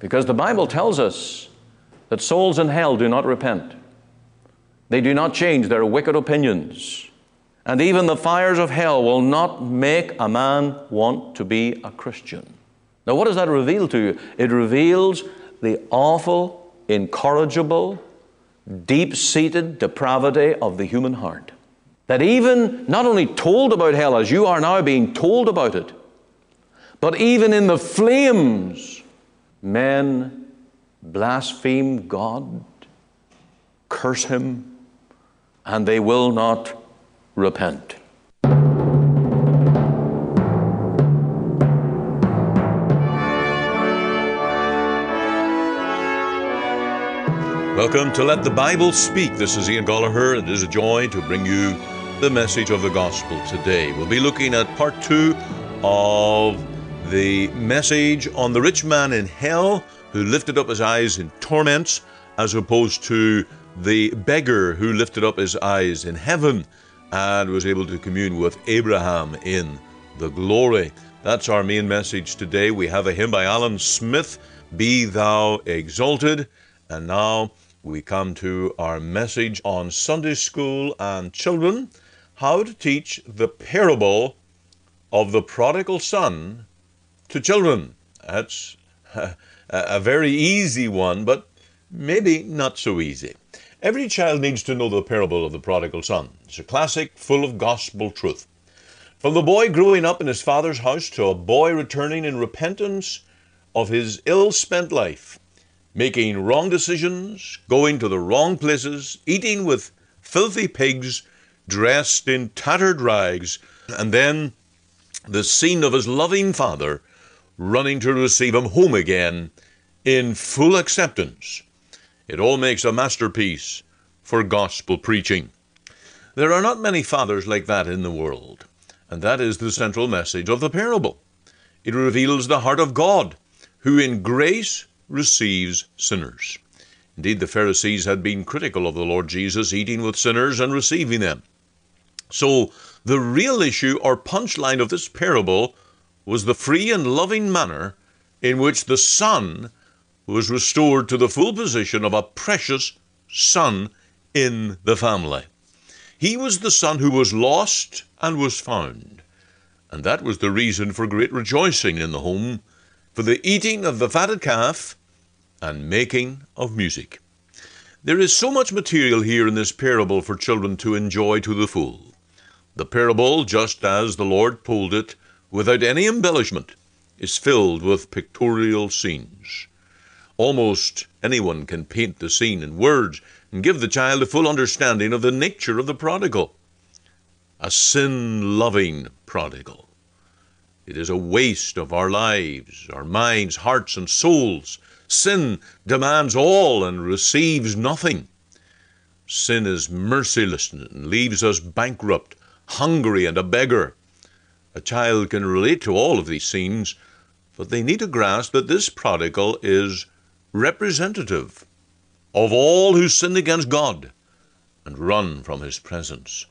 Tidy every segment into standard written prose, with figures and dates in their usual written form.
Because the Bible tells us that souls in hell do not repent. They do not change their wicked opinions. And even the fires of hell will not make a man want to be a Christian. Now, what does that reveal to you? It reveals the awful, incorrigible, deep-seated depravity of the human heart. That even not only told about hell as you are now being told about it, but even in the flames, men blaspheme God, curse Him, and they will not repent. Welcome to Let the Bible Speak. This is Ian Gollaher. It is a joy to bring you the message of the gospel today. We'll be looking at part 2 of the message on the rich man in hell who lifted up his eyes in torments, as opposed to the beggar who lifted up his eyes in heaven and was able to commune with Abraham in the glory. That's our main message today. We have a hymn by Alan Smith, Be Thou Exalted. And now we come to our message on Sunday school and children, how to teach the parable of the prodigal son to children. That's a very easy one, but maybe not so easy. Every child needs to know the parable of the prodigal son. It's a classic full of gospel truth. From the boy growing up in his father's house to a boy returning in repentance of his ill-spent life, making wrong decisions, going to the wrong places, eating with filthy pigs, dressed in tattered rags, and then the scene of his loving father running to receive him home again in full acceptance. It all makes a masterpiece for gospel preaching. There are not many fathers like that in the world, and that is the central message of the parable. It reveals the heart of God, who in grace receives sinners. Indeed, the Pharisees had been critical of the Lord Jesus eating with sinners and receiving them. So the real issue or punchline of this parable was the free and loving manner in which the son was restored to the full position of a precious son in the family. He was the son who was lost and was found. And that was the reason for great rejoicing in the home, for the eating of the fatted calf and making of music. There is so much material here in this parable for children to enjoy to the full. The parable, just as the Lord told it, without any embellishment, is filled with pictorial scenes. Almost anyone can paint the scene in words and give the child a full understanding of the nature of the prodigal. A sin-loving prodigal. It is a waste of our lives, our minds, hearts, and souls. Sin demands all and receives nothing. Sin is merciless and leaves us bankrupt, hungry, and a beggar. A child can relate to all of these scenes, but they need to grasp that this prodigal is representative of all who sinned against God and run from His presence.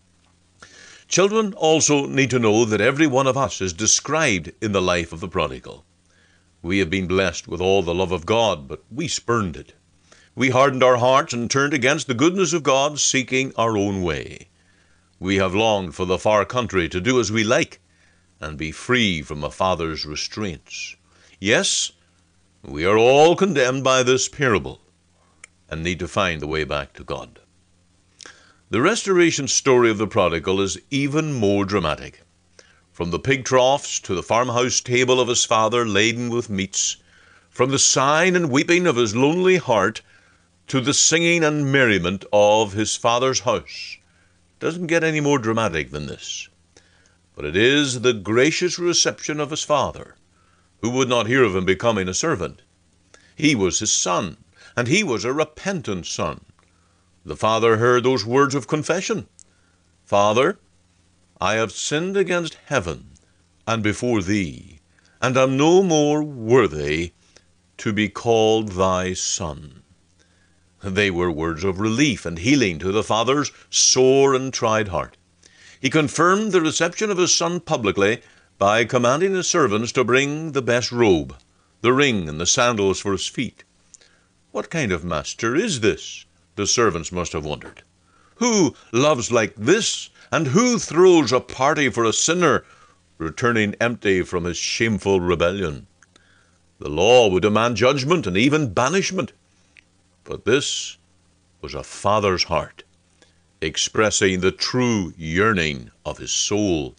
Children also need to know that every one of us is described in the life of the prodigal. We have been blessed with all the love of God, but we spurned it. We hardened our hearts and turned against the goodness of God, seeking our own way. We have longed for the far country to do as we like and be free from a father's restraints. Yes, we are all condemned by this parable and need to find the way back to God. The restoration story of the prodigal is even more dramatic. From the pig troughs to the farmhouse table of his father laden with meats, from the sighing and weeping of his lonely heart to the singing and merriment of his father's house. It doesn't get any more dramatic than this. But it is the gracious reception of his father, who would not hear of him becoming a servant. He was his son, and he was a repentant son. The father heard those words of confession. Father, I have sinned against heaven and before thee, and am no more worthy to be called thy son. They were words of relief and healing to the father's sore and tried heart. He confirmed the reception of his son publicly by commanding his servants to bring the best robe, the ring and the sandals for his feet. What kind of master is this? The servants must have wondered. Who loves like this, and who throws a party for a sinner returning empty from his shameful rebellion? The law would demand judgment and even banishment, but this was a father's heart, expressing the true yearning of his soul.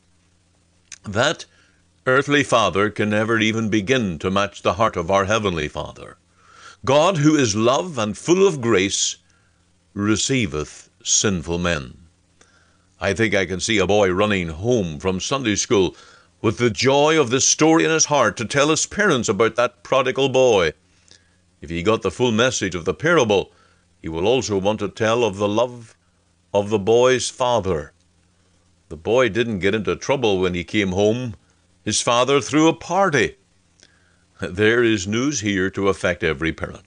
That earthly father can never even begin to match the heart of our heavenly Father. God, who is love and full of grace, receiveth sinful men. I think I can see a boy running home from Sunday school with the joy of this story in his heart to tell his parents about that prodigal boy. If he got the full message of the parable, he will also want to tell of the love of the boy's father. The boy didn't get into trouble when he came home. His father threw a party. There is news here to affect every parent.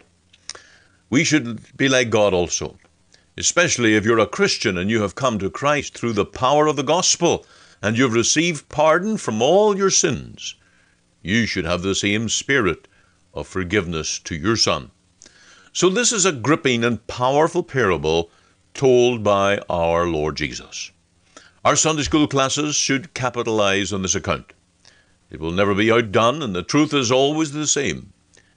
We should be like God also, especially if you're a Christian and you have come to Christ through the power of the gospel and you've received pardon from all your sins. You should have the same spirit of forgiveness to your son. So this is a gripping and powerful parable told by our Lord Jesus. Our Sunday school classes should capitalize on this account. It will never be outdone, and the truth is always the same.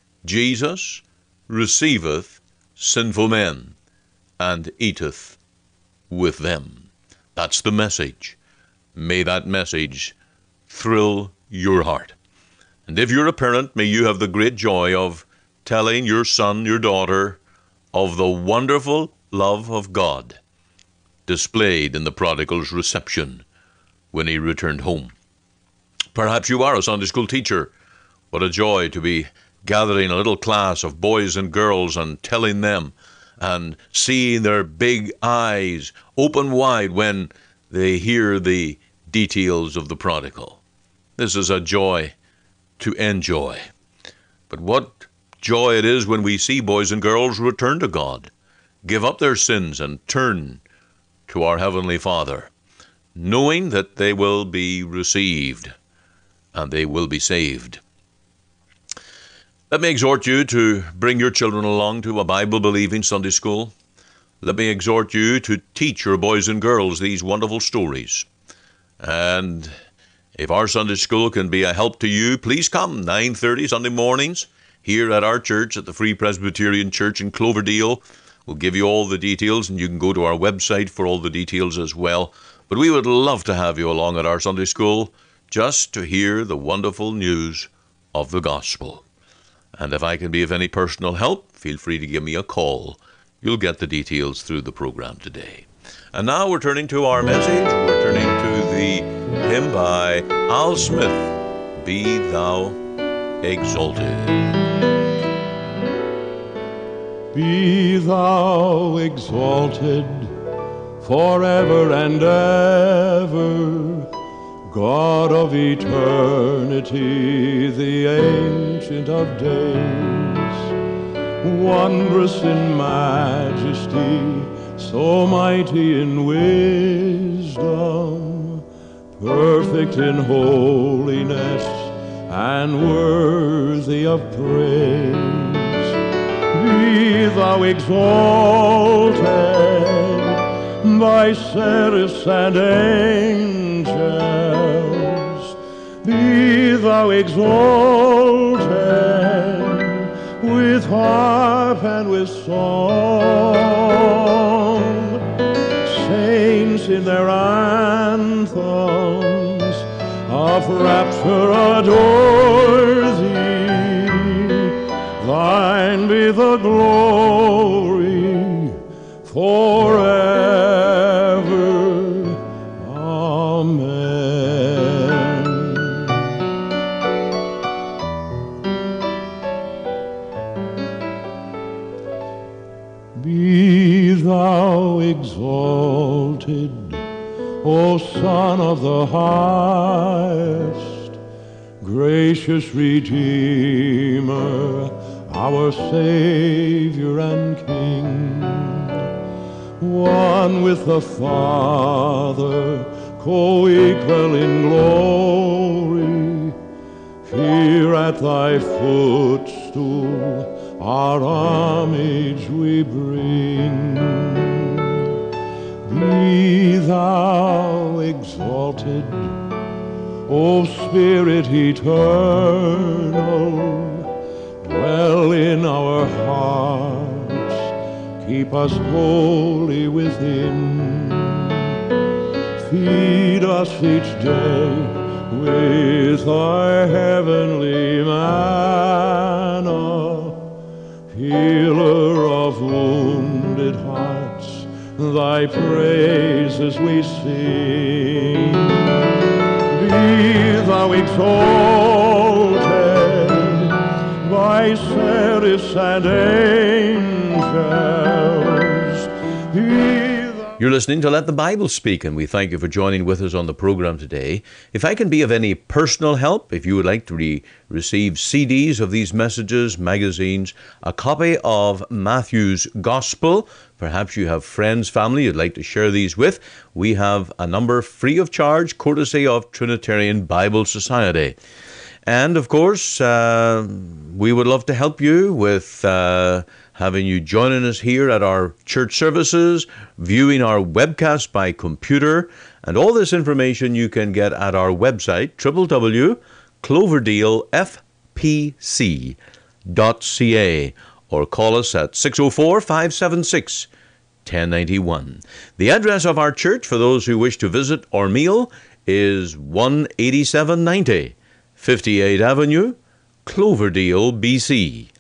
Jesus receiveth sinful men and eateth with them. That's the message. May that message thrill your heart. And if you're a parent, may you have the great joy of telling your son, your daughter, of the wonderful love of God displayed in the prodigal's reception when he returned home. Perhaps you are a Sunday school teacher. What a joy to be gathering a little class of boys and girls and telling them and seeing their big eyes open wide when they hear the details of the prodigal. This is a joy to enjoy. But what joy it is when we see boys and girls return to God, give up their sins and turn to our Heavenly Father, knowing that they will be received and they will be saved. Let me exhort you to bring your children along to a Bible-believing Sunday school. Let me exhort you to teach your boys and girls these wonderful stories. And if our Sunday school can be a help to you, please come 9:30 Sunday mornings here at our church at the Free Presbyterian Church in Cloverdale. We'll give you all the details, and you can go to our website for all the details as well. But we would love to have you along at our Sunday school just to hear the wonderful news of the gospel. And if I can be of any personal help, feel free to give me a call. You'll get the details through the program today. And now we're turning to our message. We're turning to the hymn by Al Smith, Be Thou Exalted. Be Thou exalted forever and ever, God of eternity, the Ancient of Days, wondrous in majesty, so mighty in wisdom, perfect in holiness, and worthy of praise. Be Thou exalted by seraphs and angels, be Thou exalted with harp and with song. Saints in their anthems of rapture adore Thee. Thine be the glory forever. Amen. Be Thou exalted, O Son of the highest, gracious Redeemer, our Savior and King, one with the Father, co-equal in glory, Here at thy footstool our homage we bring. Be thou exalted, O Spirit eternal, dwell in our hearts, keep us holy within. Feed us each day with thy heavenly manna, healer of wounded hearts, thy praises we sing. Be thou exalted by seraphs and angels. You're listening to Let the Bible Speak, and we thank you for joining with us on the program today. If I can be of any personal help, if you would like to receive CDs of these messages, magazines, a copy of Matthew's Gospel, perhaps you have friends, family you'd like to share these with, we have a number free of charge, courtesy of Trinitarian Bible Society. And of course, we would love to help you with having you joining us here at our church services, viewing our webcast by computer, and all this information you can get at our website, www.cloverdalefpc.ca, or call us at 604-576-1091. The address of our church, for those who wish to visit or meal, is 18790 58th Avenue, Cloverdale, BC.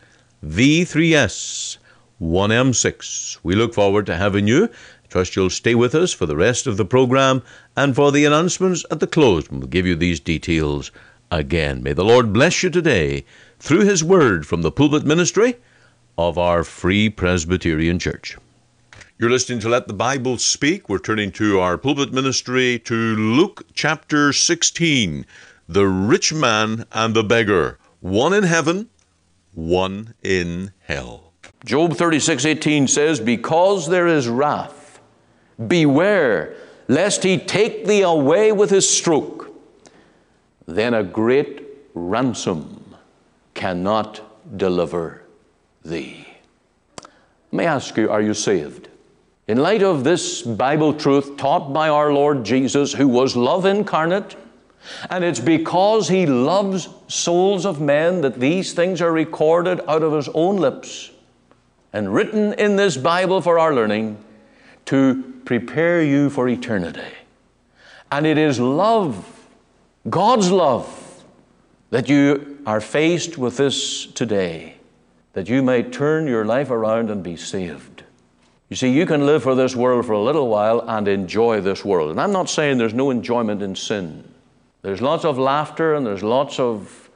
V3S 1M6. We look forward to having you. Trust you'll stay with us for the rest of the program, and for the announcements at the close, we'll give you these details again. May the Lord bless you today through His Word from the pulpit ministry of our Free Presbyterian Church. You're listening to Let the Bible Speak. We're turning to our pulpit ministry to Luke chapter 16, the rich man and the beggar, one in heaven, one in hell. Job 36:18 says, because there is wrath, beware lest he take thee away with his stroke. Then a great ransom cannot deliver thee. Let me ask you, are you saved? In light of this Bible truth taught by our Lord Jesus, who was love incarnate, and it's because He loves souls of men that these things are recorded out of His own lips and written in this Bible for our learning to prepare you for eternity. And it is love, God's love, that you are faced with this today, that you may turn your life around and be saved. You see, you can live for this world for a little while and enjoy this world. And I'm not saying there's no enjoyment in sin. There's lots of laughter and there's lots of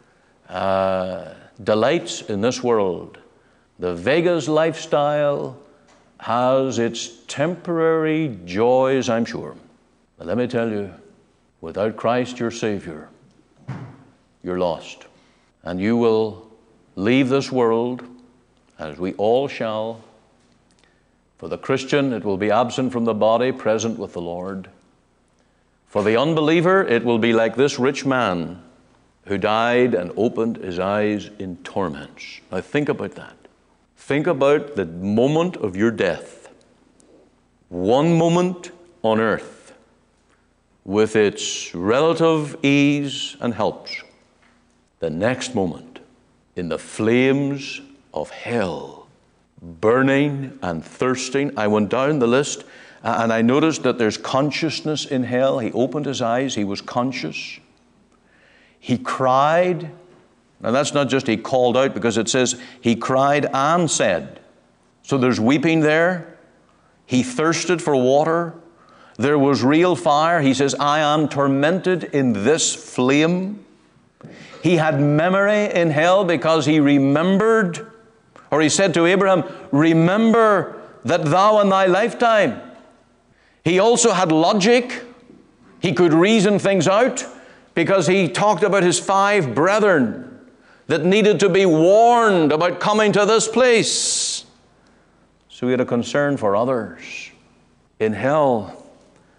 delights in this world. The Vegas lifestyle has its temporary joys, I'm sure. But let me tell you, without Christ your Savior, you're lost. And you will leave this world, as we all shall. For the Christian, it will be absent from the body, present with the Lord. For the unbeliever, it will be like this rich man who died and opened his eyes in torments. Now think about that. Think about the moment of your death. One moment on earth with its relative ease and helps. The next moment in the flames of hell, burning and thirsting. I went down the list and I noticed that there's consciousness in hell. He opened his eyes, he was conscious. He cried. Now that's not just he called out, because it says he cried and said. So there's weeping there. He thirsted for water. There was real fire. He says, I am tormented in this flame. He had memory in hell because he remembered, or he said to Abraham, remember that thou in thy lifetime. He also had logic. He could reason things out because he talked about his 5 brethren that needed to be warned about coming to this place. So he had a concern for others. In hell,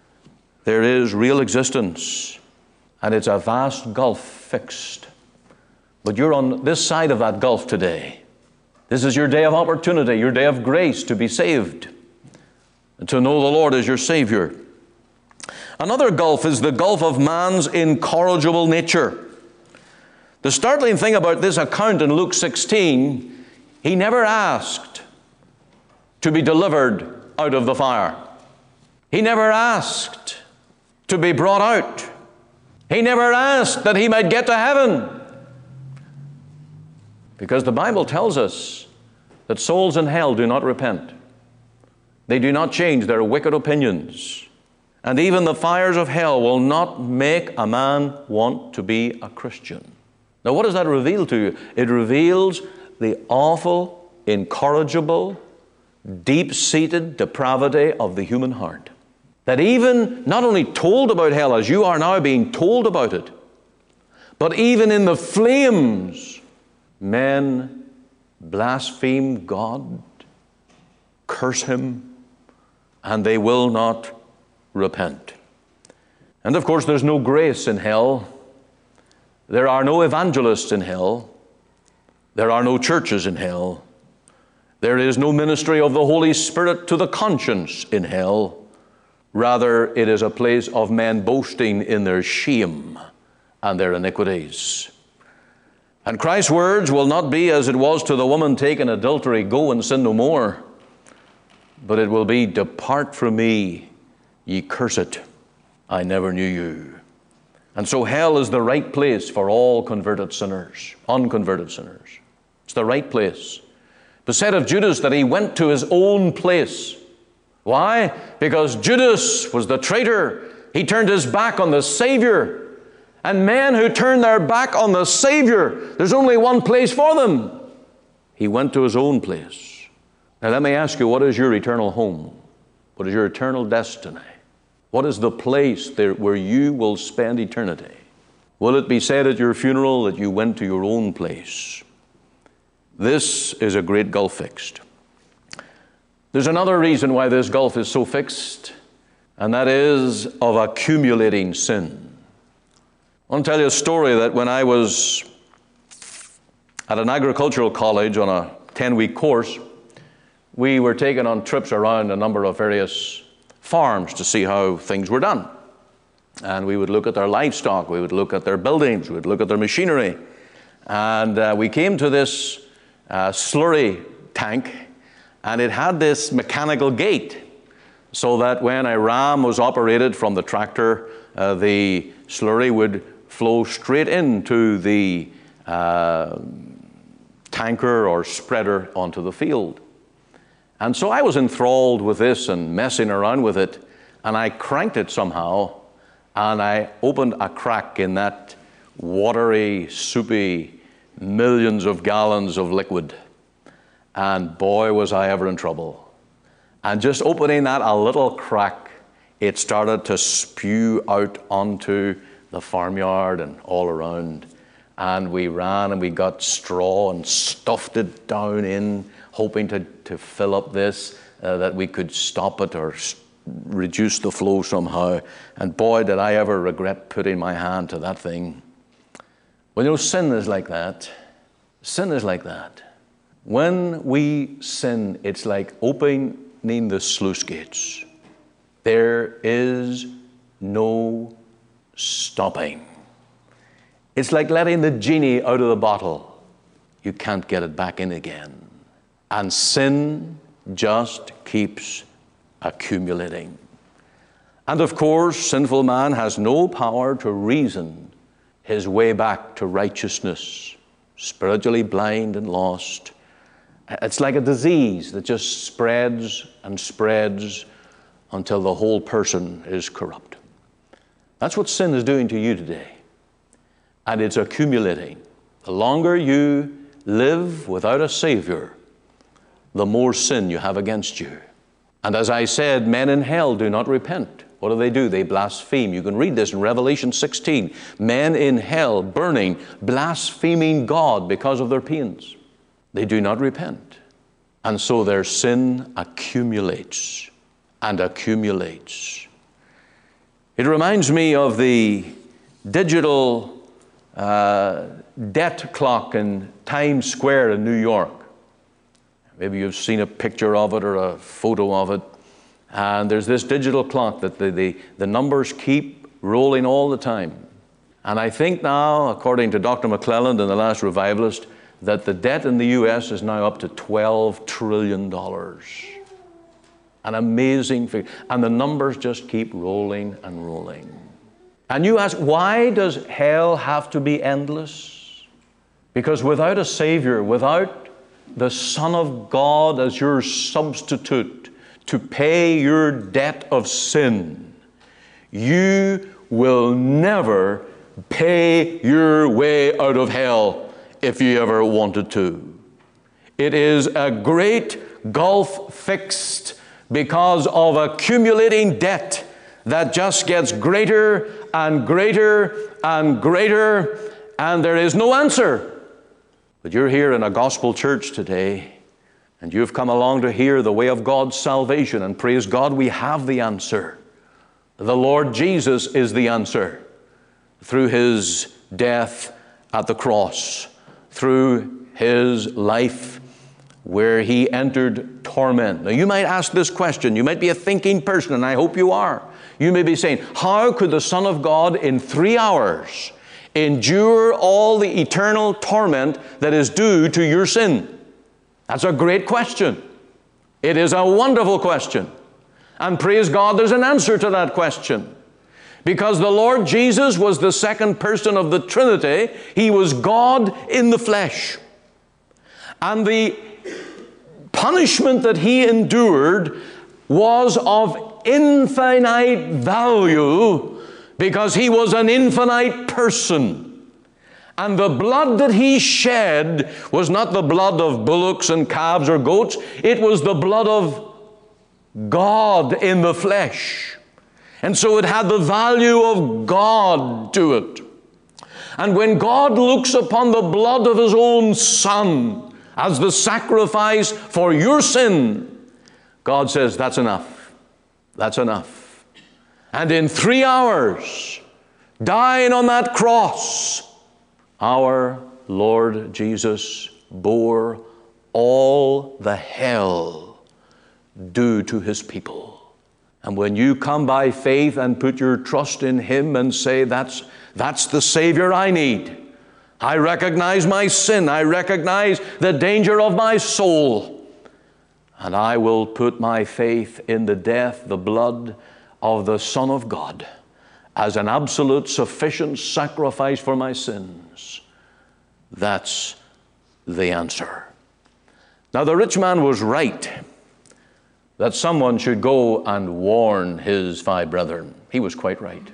there is real existence, and it's a vast gulf fixed But you're on this side of that gulf today. This is your day of opportunity, your day of grace to be saved, and to know the Lord as your Savior. Another gulf is the gulf of man's incorrigible nature. The startling thing about this account in Luke 16, he never asked to be delivered out of the fire. He never asked to be brought out. He never asked that he might get to heaven. Because the Bible tells us that souls in hell do not repent. They do not change their wicked opinions. And even the fires of hell will not make a man want to be a Christian. Now, what does that reveal to you? It reveals the awful, incorrigible, deep-seated depravity of the human heart. That even not only told about hell as you are now being told about it, but even in the flames, men blaspheme God, curse Him, and they will not repent. And of course, there's no grace in hell. There are no evangelists in hell. There are no churches in hell. There is no ministry of the Holy Spirit to the conscience in hell. Rather, it is a place of men boasting in their shame and their iniquities. And Christ's words will not be as it was to the woman taken in adultery, go and sin no more. But it will be, depart from me, ye cursed, I never knew you. And so hell is the right place for all converted sinners, unconverted sinners. It's the right place. It was said of Judas that he went to his own place. Why? Because Judas was the traitor. He turned his back on the Savior. And men who turn their back on the Savior, there's only one place for them. He went to his own place. Now let me ask you, what is your eternal home? What is your eternal destiny? What is the place there where you will spend eternity? Will it be said at your funeral that you went to your own place? This is a great gulf fixed. There's another reason why this gulf is so fixed, and that is of accumulating sin. I want to tell you a story that when I was at an agricultural college on a 10-week course, we were taken on trips around a number of various farms to see how things were done. And we would look at their livestock, we would look at their buildings, we would look at their machinery. And we came to this slurry tank, and it had this mechanical gate, so that when a ram was operated from the tractor, the slurry would flow straight into the tanker or spreader onto the field. And so I was enthralled with this and messing around with it, and I cranked it somehow, and I opened a crack in that watery, soupy, millions of gallons of liquid. And boy, was I ever in trouble. And just opening that a little crack, it started to spew out onto the farmyard and all around. And we ran and we got straw and stuffed it down in, hoping to fill up this, that we could stop it or reduce the flow somehow. And boy, did I ever regret putting my hand to that thing. Well, you know, sin is like that. Sin is like that. When we sin, it's like opening the sluice gates. There is no stopping. It's like letting the genie out of the bottle. You can't get it back in again. And sin just keeps accumulating. And of course, sinful man has no power to reason his way back to righteousness, spiritually blind and lost. It's like a disease that just spreads and spreads until the whole person is corrupt. That's what sin is doing to you today. And it's accumulating. The longer you live without a Savior, the more sin you have against you. And as I said, men in hell do not repent. What do? They blaspheme. You can read this in Revelation 16. Men in hell burning, blaspheming God because of their pains. They do not repent. And so their sin accumulates and accumulates. It reminds me of the digital debt clock in Times Square in New York. Maybe you've seen a picture of it or a photo of it. And there's this digital clock that the numbers keep rolling all the time. And I think now, according to Dr. McClelland in The Last Revivalist, that the debt in the U.S. is now up to $12 trillion. An amazing figure. And the numbers just keep rolling and rolling. And you ask, why does hell have to be endless? Because without a Savior, without the Son of God as your substitute to pay your debt of sin, you will never pay your way out of hell if you ever wanted to. It is a great gulf fixed because of accumulating debt that just gets greater and greater and greater, and there is no answer. But you're here in a gospel church today, and you've come along to hear the way of God's salvation, and praise God, we have the answer. The Lord Jesus is the answer through His death at the cross, through His life where He entered torment. Now you might ask this question, you might be a thinking person, and I hope you are. You may be saying, how could the Son of God in 3 hours endure all the eternal torment that is due to your sin? That's a great question. It is a wonderful question. And praise God, there's an answer to that question. Because the Lord Jesus was the second person of the Trinity. He was God in the flesh. And the punishment that He endured was of infinite value because He was an infinite person. And the blood that He shed was not the blood of bullocks and calves or goats. It was the blood of God in the flesh. And so it had the value of God to it. And when God looks upon the blood of His own Son as the sacrifice for your sin, God says, that's enough. That's enough. And in 3 hours, dying on that cross, our Lord Jesus bore all the hell due to His people. And when you come by faith and put your trust in Him and say, that's the Savior I need. I recognize my sin. I recognize the danger of my soul. And I will put my faith in the death, the blood of the Son of God as an absolute sufficient sacrifice for my sins. That's the answer. Now the rich man was right that someone should go and warn his 5 brethren. He was quite right.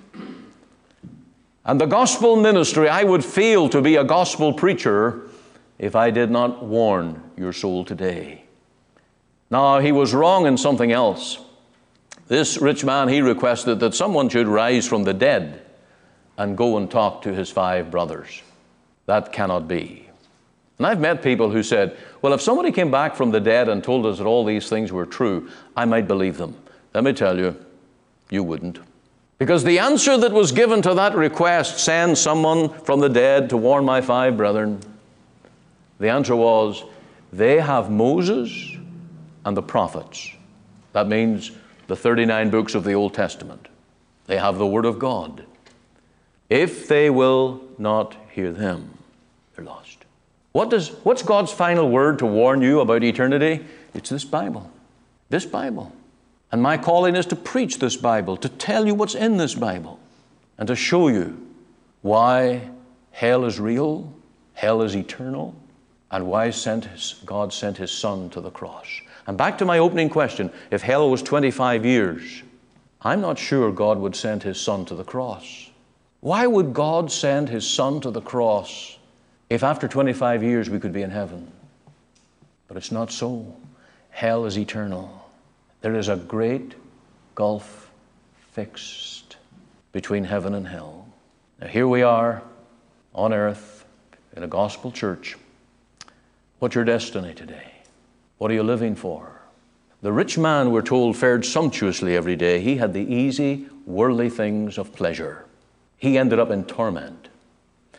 And the gospel ministry, I would fail to be a gospel preacher if I did not warn your soul today. Now, he was wrong in something else. This rich man, he requested that someone should rise from the dead and go and talk to his 5 brothers. That cannot be. And I've met people who said, well, if somebody came back from the dead and told us that all these things were true, I might believe them. Let me tell you, you wouldn't. Because the answer that was given to that request, send someone from the dead to warn my 5 brethren, the answer was, they have Moses and the prophets. That means the 39 books of the Old Testament. They have the Word of God. If they will not hear them, they're lost. What's God's final word to warn you about eternity? It's this Bible. This Bible. And my calling is to preach this Bible, to tell you what's in this Bible, and to show you why hell is real, hell is eternal, and why God sent His Son to the cross. And back to my opening question, if hell was 25 years, I'm not sure God would send His Son to the cross. Why would God send His Son to the cross if after 25 years we could be in heaven? But it's not so. Hell is eternal. There is a great gulf fixed between heaven and hell. Now here we are on earth in a gospel church. What's your destiny today? What are you living for? The rich man, we're told, fared sumptuously every day. He had the easy, worldly things of pleasure. He ended up in torment.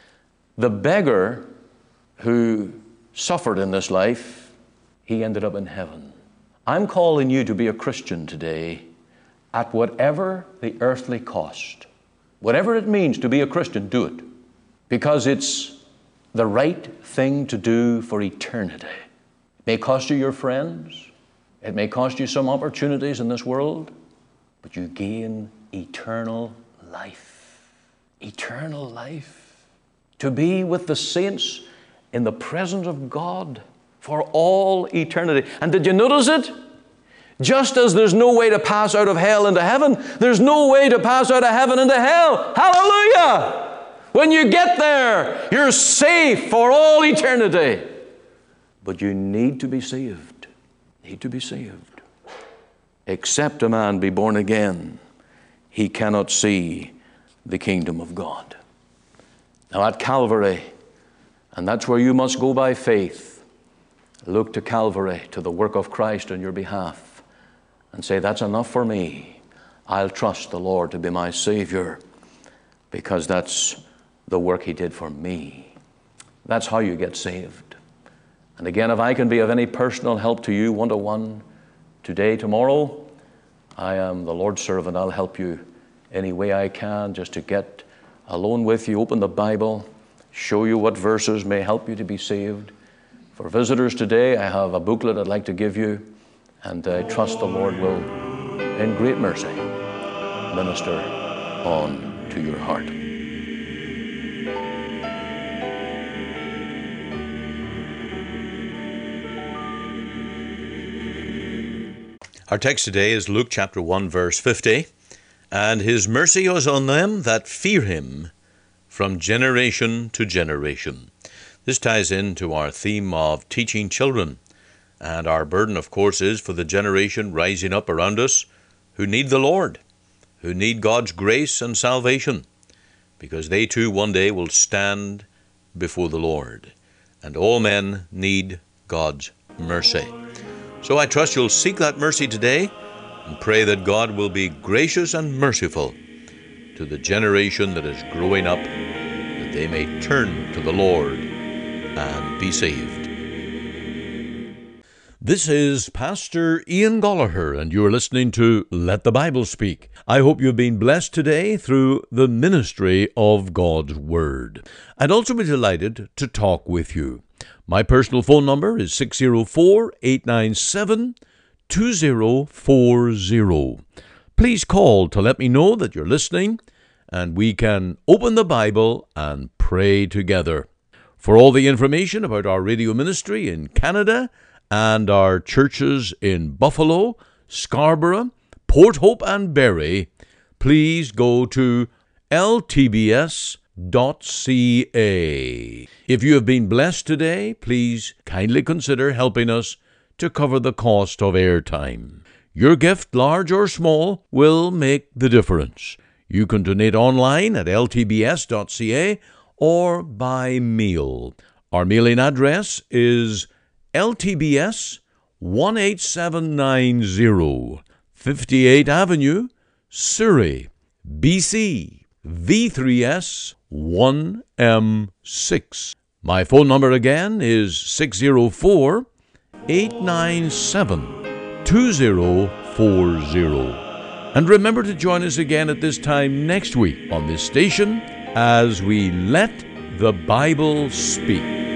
The beggar who suffered in this life, he ended up in heaven. I'm calling you to be a Christian today at whatever the earthly cost. Whatever it means to be a Christian, do it. Because it's the right thing to do for eternity. It may cost you your friends. It may cost you some opportunities in this world. But you gain eternal life. Eternal life. To be with the saints in the presence of God for all eternity. And did you notice it? Just as there's no way to pass out of hell into heaven, there's no way to pass out of heaven into hell. Hallelujah! When you get there, you're safe for all eternity. But you need to be saved. Need to be saved. Except a man be born again, he cannot see the kingdom of God. Now at Calvary, and that's where you must go by faith, look to Calvary, to the work of Christ on your behalf, and say, that's enough for me. I'll trust the Lord to be my Savior, because that's the work He did for me. That's how you get saved. And again, if I can be of any personal help to you, one-to-one, today, tomorrow, I am the Lord's servant. I'll help you any way I can, just to get alone with you, open the Bible, show you what verses may help you to be saved. For visitors today, I have a booklet I'd like to give you, and I trust the Lord will, in great mercy, minister on to your heart. Our text today is Luke chapter 1, verse 50. And His mercy is on them that fear Him from generation to generation. This ties into our theme of teaching children. And our burden, of course, is for the generation rising up around us who need the Lord, who need God's grace and salvation, because they too one day will stand before the Lord. And all men need God's mercy. So I trust you'll seek that mercy today and pray that God will be gracious and merciful to the generation that is growing up, that they may turn to the Lord and be saved. This is Pastor Ian Gollaher, and you're listening to Let the Bible Speak. I hope you've been blessed today through the ministry of God's Word. I'd also be delighted to talk with you. My personal phone number is 604-897-2040. Please call to let me know that you're listening, and we can open the Bible and pray together. For all the information about our radio ministry in Canada and our churches in Buffalo, Scarborough, Port Hope and Barrie, please go to ltbs.ca. If you have been blessed today, please kindly consider helping us to cover the cost of airtime. Your gift, large or small, will make the difference. You can donate online at ltbs.ca or by mail. Our mailing address is LTBS 18790, 58th Avenue, Surrey, BC, V3S 1M6. My phone number again is 604-897-2040. And remember to join us again at this time next week on this station as we let the Bible speak.